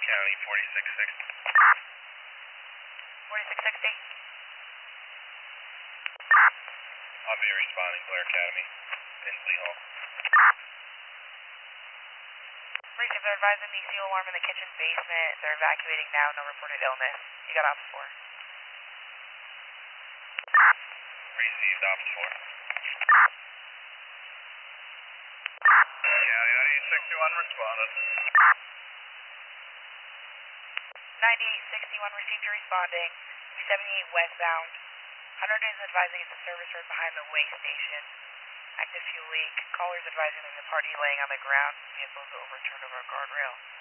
County 4660. 4660. I'll be responding, Blair Academy, Inslee Hall. Police, if they're advising the seal alarm in the kitchen basement, they're evacuating now, no reported illness. You got Office 4. Received, Office 4. County 9861 responded. 9861 received you responding. 78 westbound. 100 is advising it's a service road behind the way station. Active fuel leak. Callers advising there's a party laying on the ground. Vehicles overturned over a guardrail.